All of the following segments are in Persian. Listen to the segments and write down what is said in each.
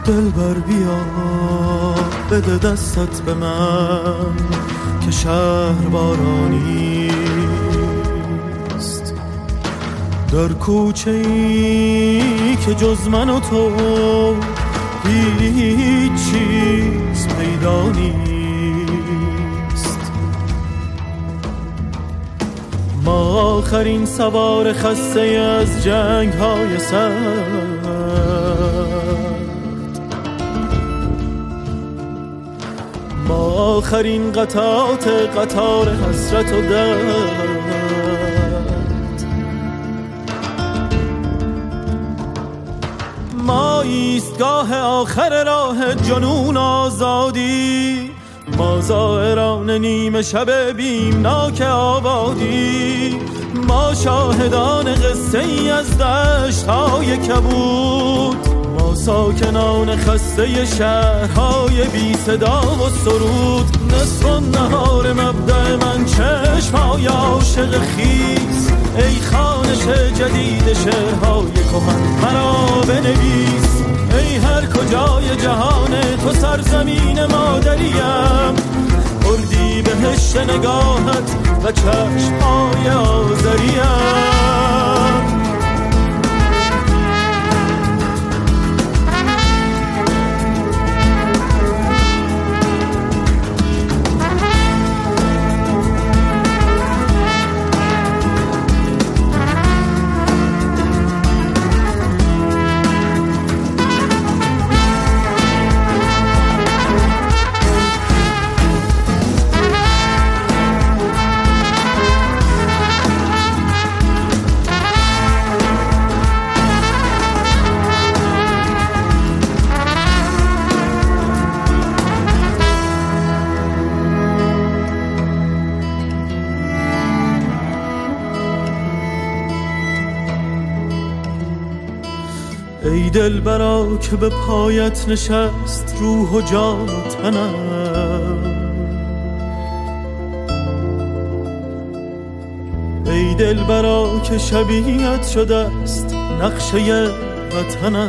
دلبر بیا بده دستت به من که شهر بارانیست، در کوچه ای که جز من و تو هیچ چیز پیدا نیست. ما آخرین سوار خسته از جنگ های سرد، ما آخرین قطعات قطار حسرت و درد، ما ایستگاه آخر راه جنون آزادی، ما زائران نیمه شب بیمناک آبادی، ما شاهدان قصه ای از دشت‌های کبود، ما ساکنان خسته شهرهای بی صدا و سرود. نصف النهار مبدأ من چشم‌های عاشق خیز، ای خوانش جدید شعرهای کهن مرا بنویس، ای هر کجای جهان تو سرزمین مادریم، اردی بهشت نگاهت و چشم‌های آذریم. ای دلبرا که به پایت نشست روح و جان و تنم، ای دلبرا که شبیهت شده است نقشه وطنم،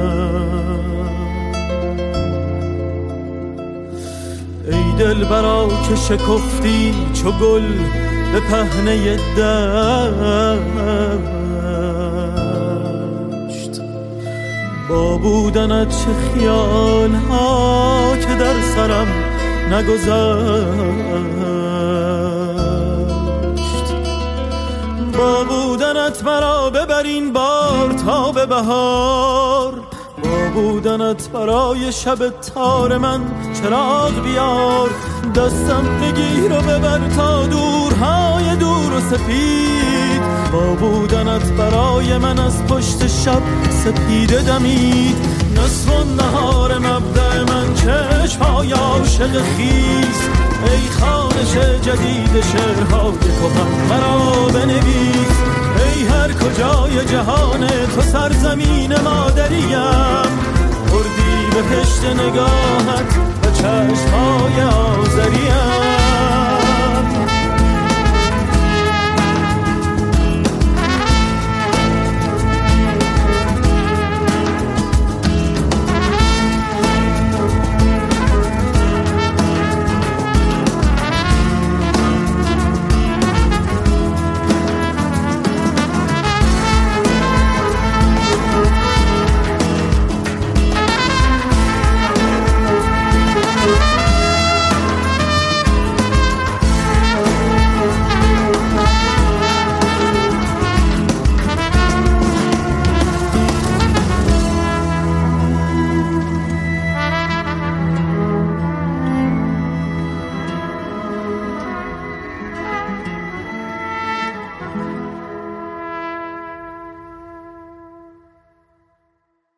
ای دلبرا که شکفتی چو گل به پهنه دشت، با بودنت چه خیال ها که در سرم نگذشت، با بودنت مرا ببرین بار تا به بهار، با بودنت برای شب تار من چراغ بیار، دستم بگیر و ببر تا دورهای دور و سپید، با بودنت برای من از پشت شب سپیده دمید. نصف النهار مبدأ من چشم‌های عاشق خیز، ای خوانش جدید شعرهای کهن مرا بنویس، ای هر کجای جهان تو سرزمین مادریم، اردی بهشت نگاهت و چشم‌های آذریم.